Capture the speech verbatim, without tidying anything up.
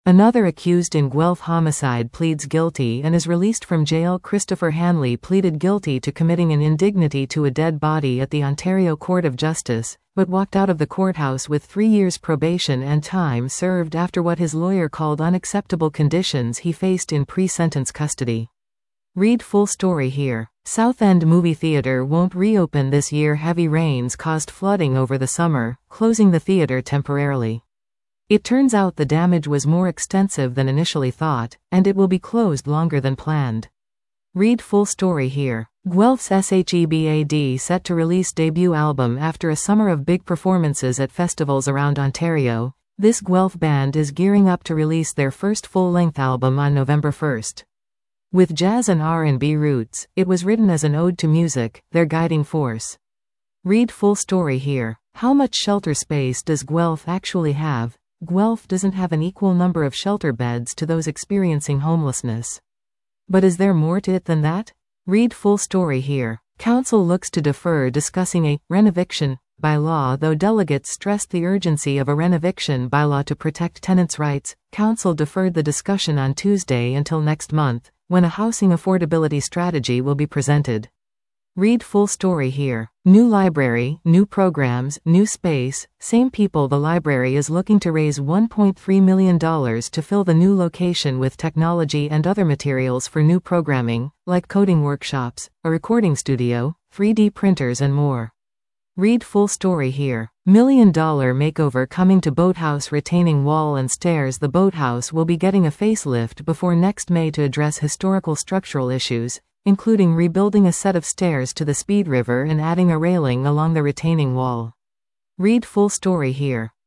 Another accused in Guelph homicide pleads guilty and is released from jail. Christopher Hanley pleaded guilty to committing an indignity to a dead body at the Ontario Court of Justice, but walked out of the courthouse with three years probation and time served after what his lawyer called unacceptable conditions he faced in pre-sentence custody. Read full story here. Southend Movie Theatre won't reopen this year. Heavy rains caused flooding over the summer, closing the theatre temporarily. It turns out the damage was more extensive than initially thought, and it will be closed longer than planned. Read full story here. Guelph's Shebad set to release debut album after a summer of big performances at festivals around Ontario. This Guelph band is gearing up to release their first full-length album on November first. With jazz and R and B roots, it was written as an ode to music, their guiding force. Read full story here. How much shelter space does Guelph actually have? Guelph doesn't have an equal number of shelter beds to those experiencing homelessness. But is there more to it than that? Read full story here. Council looks to defer discussing a renoviction bylaw, though delegates stressed the urgency of a renoviction bylaw to protect tenants' rights. Council deferred the discussion on Tuesday until next month, when a housing affordability strategy will be presented. Read full story here. New library, new programs, new space, same people. The library is looking to raise one point three million dollars to fill the new location with technology and other materials for new programming, like coding workshops, a recording studio, three D printers and more. Read full story here. Million dollar makeover coming to Boathouse retaining wall and stairs. The Boathouse will be getting a facelift before next May to address historical structural issues, including rebuilding a set of stairs to the Speed River and adding a railing along the retaining wall. Read full story here.